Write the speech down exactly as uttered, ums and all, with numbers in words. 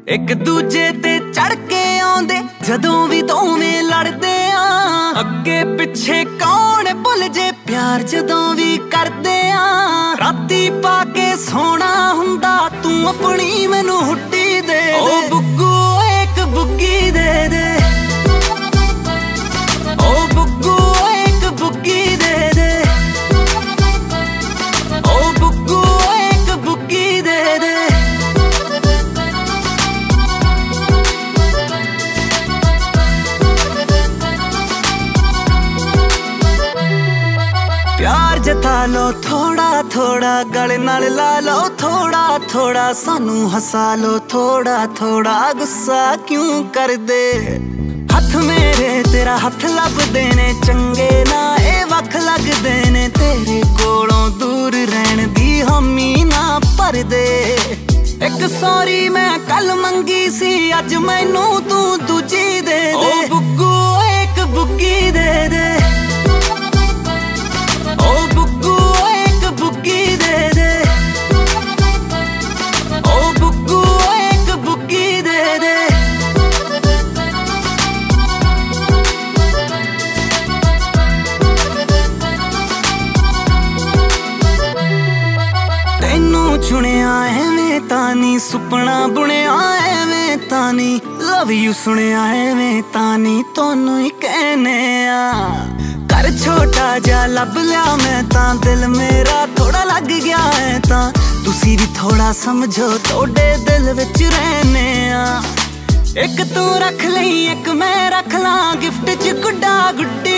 ਇੱਕ ਦੂਜੇ ਤੇ ਚੜ ਕੇ ਆਉਂਦੇ ਜਦੋਂ ਵੀ ਦੋਵੇਂ ਲੜਦੇ ਆ। ਅੱਗੇ ਪਿੱਛੇ ਕੌਣ ਭੁੱਲ ਜੇ ਪਿਆਰ ਜਦੋਂ ਵੀ ਕਰਦੇ ਆ। ਰਾਤੀ ਪਾ ਕੇ ਸੋਣਾ ਹੁੰਦਾ ਤੂੰ ਆਪਣੀ ਮੈਨੂੰ ਹੁੱਡੀ ਦੇ ਦੇ। ਓ ਬੁੱਗੂ ਇੱਕ ਬੁੱਗੀ ਦੇ ਦੇ, ਓ ਬੁੱਗੂ ਇੱਕ ਬੁੱਗੀ ਦੇ ਦੇ, ਓ ਬੁੱਗੂ ਇੱਕ ਬੁੱਗੀ ਦੇ ਦੇ। प्यार जता लो थोड़ा थोड़ा, गले नाल ला लो थोड़ा थोड़ा, सानू हसा लो थोड़ा थोड़ा, गुस्सा क्यों कर दे। हथ मेरे तेरा हथ लभदे ने चंगे ना ए वख लगदे ने, तेरे कोलों दूर रहन दी हामी ना भर दे। एक सॉरी मैं कल मंगी सी अज मैनू तू दूजी दे दे। ओ बुग्गू एक बुग्गी दे दे, ओ बुग्गू एक बुग्गी दे दे, ओ बुग्गू एक बुग्गी दे दे। तैनू चुनिया एवें तां नी, सुपना बुनिया एवें तां नी, लव यू सुनिया एवें तां नी, तोनू ही कहने आ। घर छोटा जा लब लिया मैं तां, दिल मेरा थोड़ा लग गया है तां, तुसी भी थोड़ा समझो तोड़े दिल विच रहने आ। एक तू रख लई एक मैं रख ला, गिफ्ट च गुड्डा गुड्डी